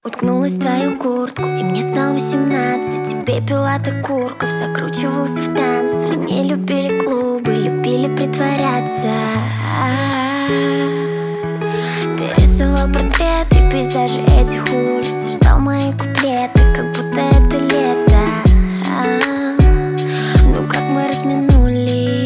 Уткнулась в твою куртку, и мне стало 18. Тебе пила ты курков, закручивался в танцы. Мы не любили клубы, любили притворяться. Ты рисовал портреты, пейзажи этих улиц, ждал мои куплеты, как будто это лето. Ну как мы разминулись.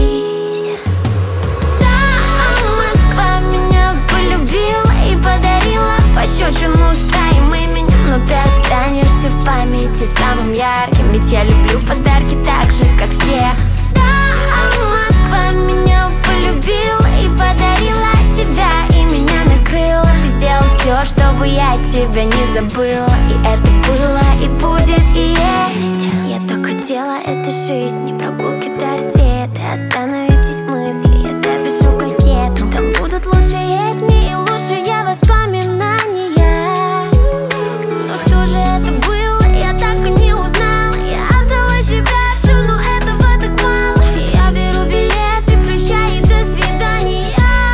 Да, Москва меня полюбила и подарила пощечину с твоим именем. Но ты останешься в памяти самым ярким, ведь я люблю подарки так же, как все. Да, Москва меня полюбила и подарила тебя, и меня накрыла. Ты сделал все, чтобы я тебя не забыла, и это было, и будет, и есть. Я так хотела этой жизни, прогулки до рассвета. Остановитесь мысли, я запишу кассету. Там будут лучшие дни и лучшие воспоминания. Но что же это было, я так и не узнала. Я отдала себя всю, но этого так мало. Я беру билеты, прощай и до свидания.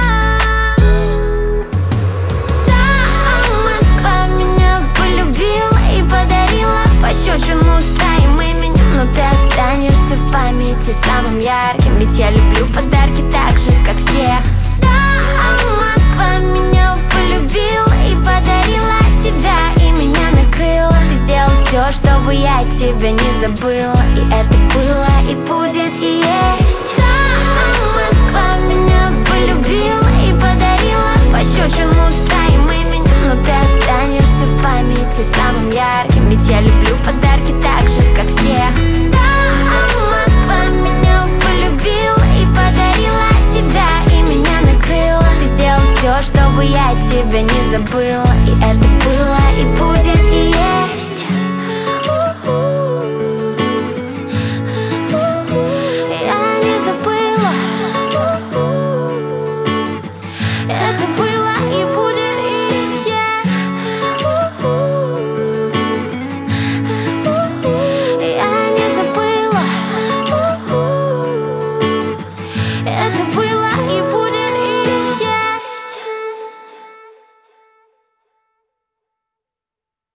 Да, Москва меня полюбила и подарила пощечину с твоим именем. Но ты останешься в памяти самым ярким, ведь я люблю подарки так же, как все. Да, Москва меня полюбила и подарила тебя, и меня накрыла. Ты сделал все, чтобы я тебя не забыла, и это было, и будет, и есть. Да, Москва меня полюбила и подарила пощечину с твоим именем. Но ты останешься в памяти самым ярким, ведь я люблю подарки так же, как все. Да, Москва меня полюбила и подарила тебя, и меня накрыла. Ты сделал все, чтобы я тебя не забыла, и это было,